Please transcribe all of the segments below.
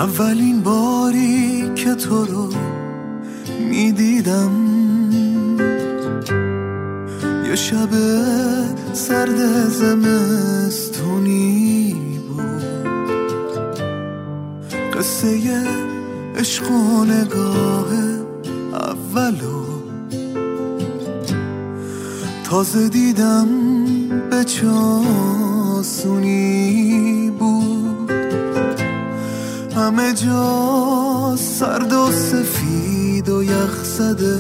اولین باری که تو رو میدیدم یه شب سرد زمستونی بود، قصه عشق و نگاه اولو تازه دیدم به چاسونی بود. همه جا سرد و سفید و یخ زده،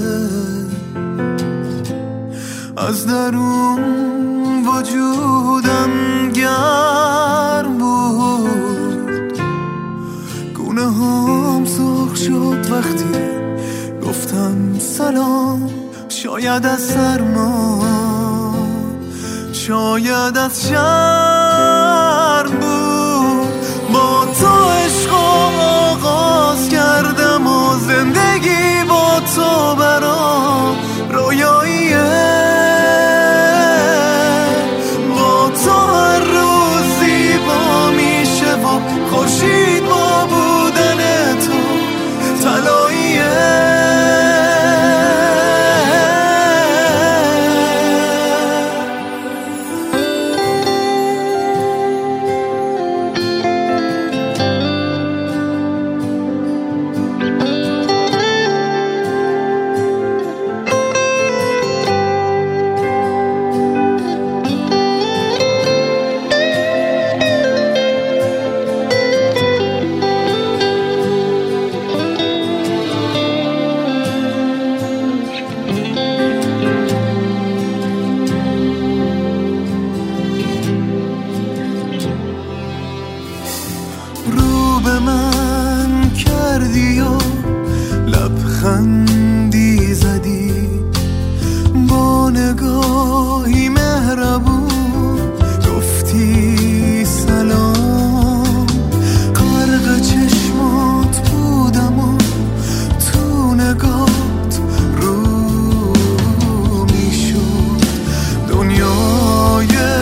از درون وجودم گرم بود. گونه هم سرخ شد وقتی گفتم سلام، شاید از سرما، شاید از شرم بود. با تو عشق آغاز کردم و زندگی با تو برام رویاییه. با تو هر روز زیبا میشه و خورشید با بودن تو طلاییه. رو به من کردی و لبخندی زدی، با نگاهی مهربون گفتی سلام. غرق چشمات بودم و تو نگات رو میشد دنیای